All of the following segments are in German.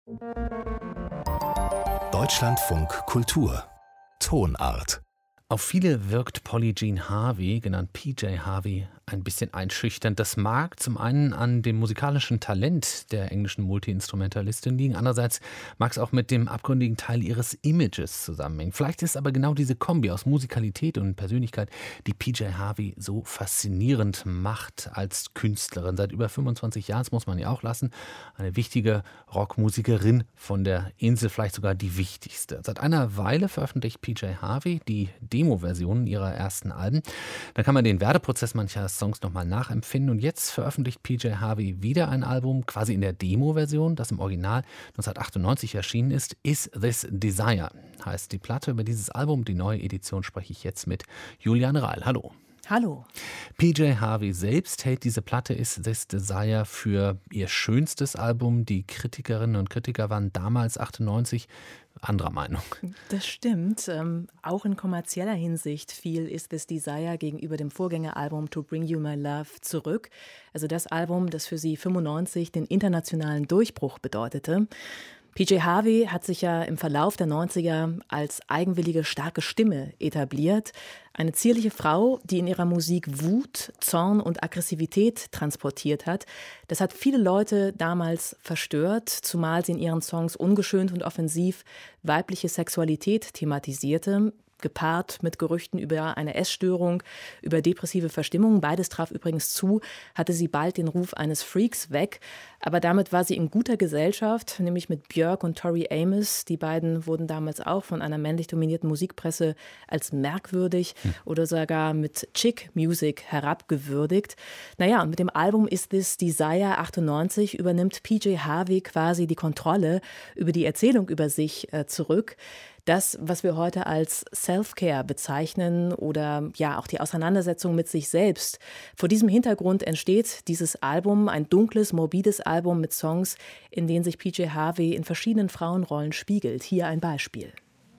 Deutschlandfunk Kultur Tonart. Auf viele wirkt Polly Jean Harvey, genannt PJ Harvey, ein bisschen einschüchternd. Das mag zum einen an dem musikalischen Talent der englischen Multi-Instrumentalistin liegen, andererseits mag es auch mit dem abgründigen Teil ihres Images zusammenhängen. Vielleicht ist aber genau diese Kombi aus Musikalität und Persönlichkeit, die PJ Harvey so faszinierend macht als Künstlerin. Seit über 25 Jahren, das muss man ja auch lassen, eine wichtige Rockmusikerin von der Insel, vielleicht sogar die wichtigste. Seit einer Weile veröffentlicht PJ Harvey die Demo-Versionen ihrer ersten Alben. Da kann man den Werdeprozess mancher Songs nochmal nachempfinden. Und jetzt veröffentlicht PJ Harvey wieder ein Album, quasi in der Demo-Version, das im Original 1998 erschienen ist. Is This Desire heißt die Platte. Über dieses Album, die neue Edition, spreche ich jetzt mit Juliane Reil. Hallo. Hallo. PJ Harvey selbst hält diese Platte Is This Desire für ihr schönstes Album. Die Kritikerinnen und Kritiker waren damals 98 anderer Meinung. Das stimmt. Auch in kommerzieller Hinsicht fiel Is This Desire gegenüber dem Vorgängeralbum To Bring You My Love zurück. Also das Album, das für sie 95 den internationalen Durchbruch bedeutete. PJ Harvey hat sich ja im Verlauf der 90er als eigenwillige, starke Stimme etabliert. Eine zierliche Frau, die in ihrer Musik Wut, Zorn und Aggressivität transportiert hat. Das hat viele Leute damals verstört, zumal sie in ihren Songs ungeschönt und offensiv weibliche Sexualität thematisierte. Gepaart mit Gerüchten über eine Essstörung, über depressive Verstimmung. Beides traf übrigens zu, hatte sie bald den Ruf eines Freaks weg. Aber damit war sie in guter Gesellschaft, nämlich mit Björk und Tori Amos. Die beiden wurden damals auch von einer männlich dominierten Musikpresse als merkwürdig oder sogar mit Chick Music herabgewürdigt. Naja, und mit dem Album Is This Desire 98 übernimmt PJ Harvey quasi die Kontrolle über die Erzählung über sich zurück. Das, was wir heute als Self-Care bezeichnen oder ja auch die Auseinandersetzung mit sich selbst. Vor diesem Hintergrund entsteht dieses Album, ein dunkles, morbides Album mit Songs, in denen sich PJ Harvey in verschiedenen Frauenrollen spiegelt. Hier ein Beispiel.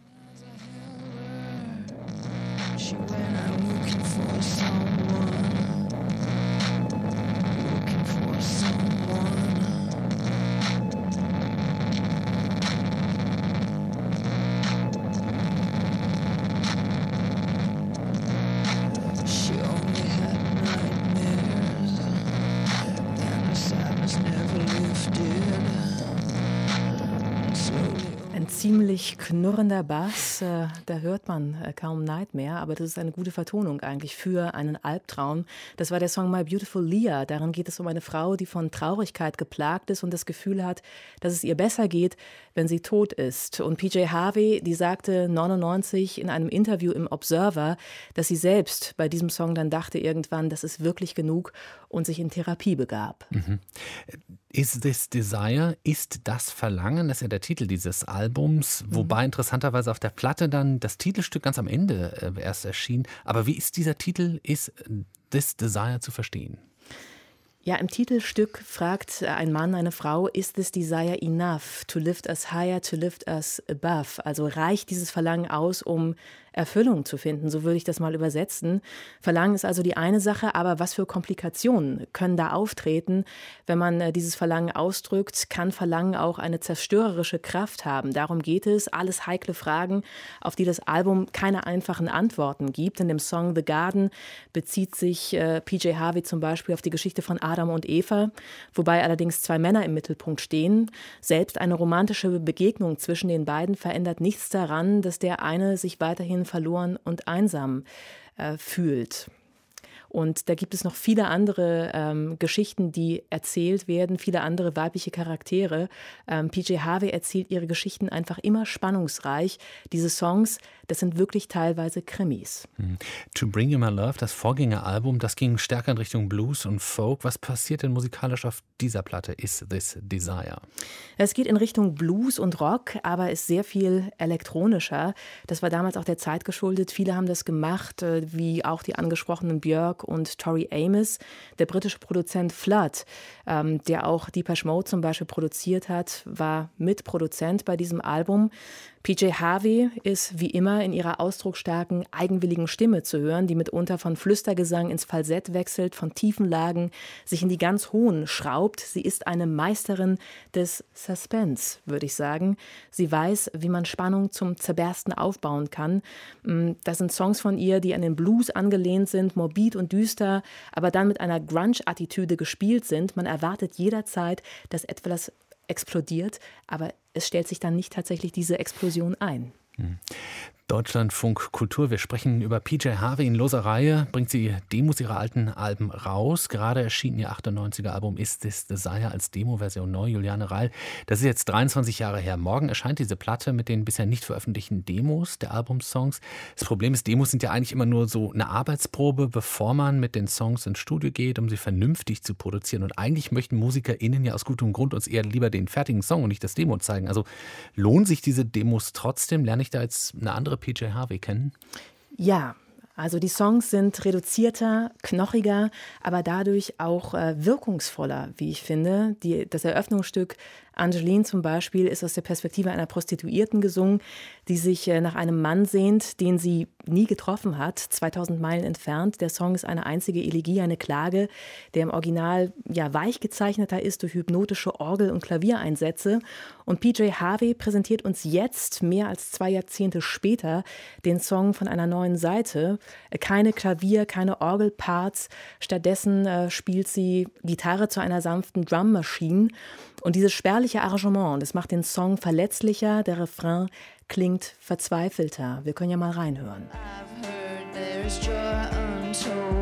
Ziemlich knurrender Bass, da hört man kaum Nightmare, aber das ist eine gute Vertonung eigentlich für einen Albtraum. Das war der Song My Beautiful Leah. Darin geht es um eine Frau, die von Traurigkeit geplagt ist und das Gefühl hat, dass es ihr besser geht, wenn sie tot ist. Und PJ Harvey, die sagte 99 in einem Interview im Observer, dass sie selbst bei diesem Song dann dachte irgendwann, das ist wirklich genug und sich in Therapie begab. Mhm. Is This Desire ist das Verlangen, das ist ja der Titel dieses Albums, wobei interessanterweise auf der Platte dann das Titelstück ganz am Ende erst erschien. Aber wie ist dieser Titel Is This Desire zu verstehen? Ja, im Titelstück fragt ein Mann eine Frau, is this desire enough to lift us higher, to lift us above? Also reicht dieses Verlangen aus, um Erfüllung zu finden, so würde ich das mal übersetzen. Verlangen ist also die eine Sache, aber was für Komplikationen können da auftreten, wenn man dieses Verlangen ausdrückt? Kann Verlangen auch eine zerstörerische Kraft haben? Darum geht es, alles heikle Fragen, auf die das Album keine einfachen Antworten gibt. In dem Song The Garden bezieht sich PJ Harvey zum Beispiel auf die Geschichte von Adam und Eva, wobei allerdings zwei Männer im Mittelpunkt stehen. Selbst eine romantische Begegnung zwischen den beiden verändert nichts daran, dass der eine sich weiterhin verloren und einsam fühlt. Und da gibt es noch viele andere Geschichten, die erzählt werden, viele andere weibliche Charaktere. PJ Harvey erzählt ihre Geschichten einfach immer spannungsreich. Diese Songs, das sind wirklich teilweise Krimis. To Bring You My Love, das Vorgängeralbum, das ging stärker in Richtung Blues und Folk. Was passiert denn musikalisch auf dieser Platte Is This Desire? Es geht in Richtung Blues und Rock, aber ist sehr viel elektronischer. Das war damals auch der Zeit geschuldet. Viele haben das gemacht, wie auch die angesprochenen Björk und Tori Amos. Der britische Produzent Flood, der auch Depeche Mode zum Beispiel produziert hat, war Mitproduzent bei diesem Album. PJ Harvey ist wie immer in ihrer ausdrucksstarken, eigenwilligen Stimme zu hören, die mitunter von Flüstergesang ins Falsett wechselt, von tiefen Lagen sich in die ganz hohen schraubt. Sie ist eine Meisterin des Suspense, würde ich sagen. Sie weiß, wie man Spannung zum Zerbersten aufbauen kann. Das sind Songs von ihr, die an den Blues angelehnt sind, morbid und düster, aber dann mit einer Grunge-Attitüde gespielt sind. Man erwartet jederzeit, dass etwas explodiert, aber es stellt sich dann nicht tatsächlich diese Explosion ein. Deutschlandfunk Kultur. Wir sprechen über PJ Harvey. In loser Reihe bringt sie Demos ihrer alten Alben raus. Gerade erschien ihr 98er Album Is This Desire als Demo-Version neu. Juliane Reil, das ist jetzt 23 Jahre her. Morgen erscheint diese Platte mit den bisher nicht veröffentlichten Demos der Albumsongs. Das Problem ist, Demos sind ja eigentlich immer nur so eine Arbeitsprobe, bevor man mit den Songs ins Studio geht, um sie vernünftig zu produzieren. Und eigentlich möchten MusikerInnen ja aus gutem Grund uns eher lieber den fertigen Song und nicht das Demo zeigen. Also lohnen sich diese Demos trotzdem? Lerne ich da jetzt eine andere PJ Harvey kennen? Ja, also die Songs sind reduzierter, knochiger, aber dadurch auch wirkungsvoller, wie ich finde. Das Eröffnungsstück Angeline zum Beispiel ist aus der Perspektive einer Prostituierten gesungen, die sich nach einem Mann sehnt, den sie nie getroffen hat, 2000 Meilen entfernt. Der Song ist eine einzige Elegie, eine Klage, der im Original ja weich gezeichneter ist durch hypnotische Orgel- und Klaviereinsätze. Und PJ Harvey präsentiert uns jetzt, mehr als 2 Jahrzehnte später, den Song von einer neuen Seite. Keine Klavier-, keine Orgelparts. Stattdessen spielt sie Gitarre zu einer sanften Drummaschine. Und dieses spärliche Arrangement, das macht den Song verletzlicher, der Refrain klingt verzweifelter. Wir können ja mal reinhören. I've heard there's joy untold.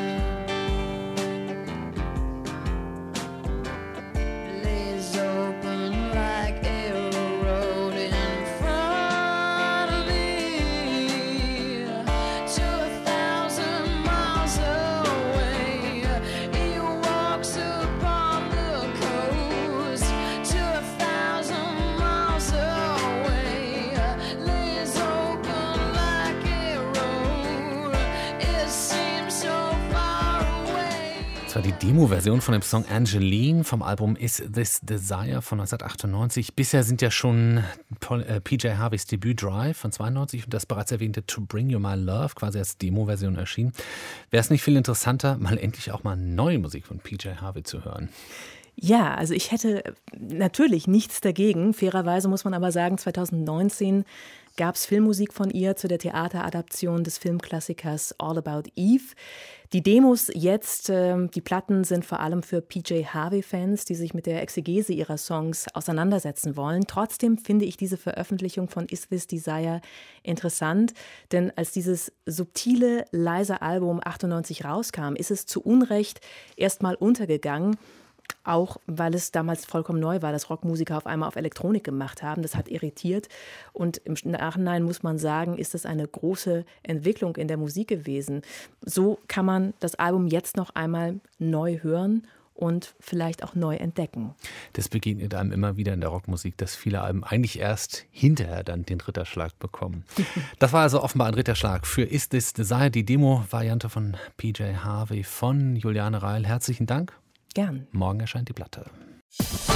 Das war die Demo-Version von dem Song Angeline vom Album Is This Desire von 1998. Bisher sind ja schon PJ Harveys Debüt Drive von 92 und das bereits erwähnte To Bring You My Love quasi als Demo-Version erschienen. Wäre es nicht viel interessanter, mal endlich auch mal neue Musik von PJ Harvey zu hören? Ja, also ich hätte natürlich nichts dagegen. Fairerweise muss man aber sagen, 2019 gab es Filmmusik von ihr zu der Theateradaption des Filmklassikers All About Eve. Die Demos jetzt, die Platten sind vor allem für PJ Harvey-Fans, die sich mit der Exegese ihrer Songs auseinandersetzen wollen. Trotzdem finde ich diese Veröffentlichung von Is This Desire interessant, denn als dieses subtile, leise Album 98 rauskam, ist es zu Unrecht erstmal untergegangen. Auch weil es damals vollkommen neu war, dass Rockmusiker auf einmal auf Elektronik gemacht haben. Das hat irritiert. Und im Nachhinein muss man sagen, ist das eine große Entwicklung in der Musik gewesen. So kann man das Album jetzt noch einmal neu hören und vielleicht auch neu entdecken. Das begegnet einem immer wieder in der Rockmusik, dass viele Alben eigentlich erst hinterher dann den Ritterschlag bekommen. Das war also offenbar ein Ritterschlag für Is This Desire, die Demo-Variante von PJ Harvey von Juliane Reil. Herzlichen Dank. Gern. Morgen erscheint die Platte.